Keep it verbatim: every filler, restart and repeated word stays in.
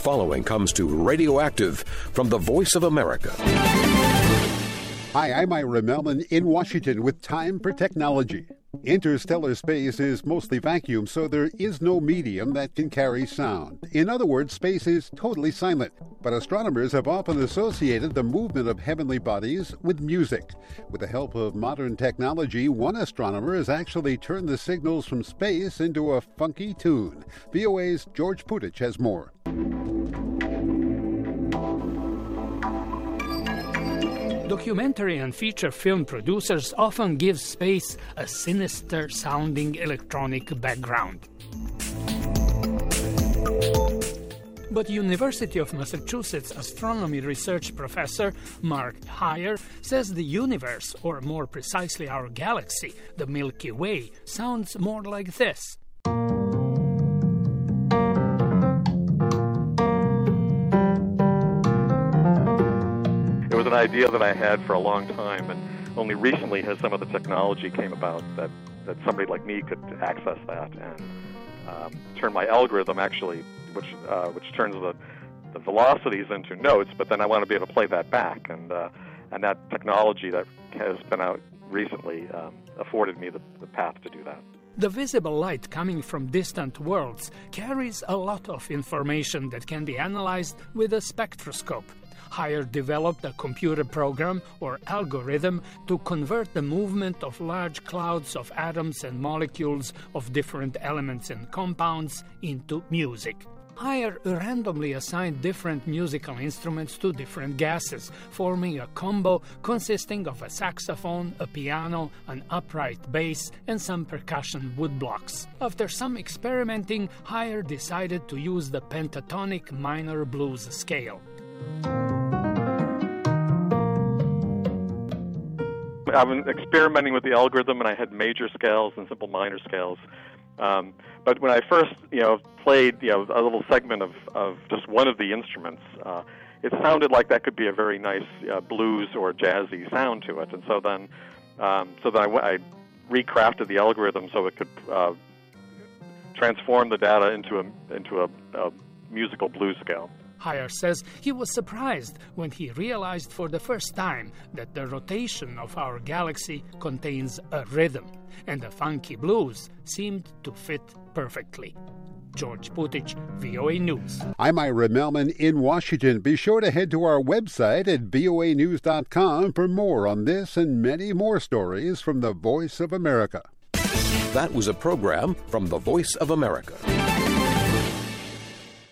following comes to Radioactive from the Voice of America. Hi, I'm Ira Melman in Washington with Time for Technology. Interstellar space is mostly vacuum, so there is no medium that can carry sound. In other words, space is totally silent. But astronomers have often associated the movement of heavenly bodies with music. With the help of modern technology, one astronomer has actually turned the signals from space into a funky tune. V O A's George Putich has more. Documentary and feature film producers often give space a sinister-sounding electronic background. But University of Massachusetts astronomy research professor Mark Heyer says the universe, or more precisely our galaxy, the Milky Way, sounds more like this. It was an idea that I had for a long time, and only recently has some of the technology came about that, that somebody like me could access that and um, turn my algorithm actually, which uh, which turns the, the velocities into notes, but then I want to be able to play that back, and uh, and that technology that has been out recently um, afforded me the, the path to do that. The visible light coming from distant worlds carries a lot of information that can be analyzed with a spectroscope. Heyer developed a computer program or algorithm to convert the movement of large clouds of atoms and molecules of different elements and compounds into music. Heyer randomly assigned different musical instruments to different gases, forming a combo consisting of a saxophone, a piano, an upright bass, and some percussion woodblocks. After some experimenting, Heyer decided to use the pentatonic minor blues scale. I've been experimenting with the algorithm, and I had major scales and simple minor scales. Um, but when I first, you know, played, you know, a little segment of, of just one of the instruments, uh, it sounded like that could be a very nice uh, blues or jazzy sound to it. And so then, um, so then I, I recrafted the algorithm so it could uh, transform the data into a into a, a musical blues scale. Heyer says he was surprised when he realized for the first time that the rotation of our galaxy contains a rhythm, and the funky blues seemed to fit perfectly. George Putich, V O A News. I'm Ira Melman in Washington. Be sure to head to our website at V O A news dot com for more on this and many more stories from the Voice of America. That was a program from the Voice of America.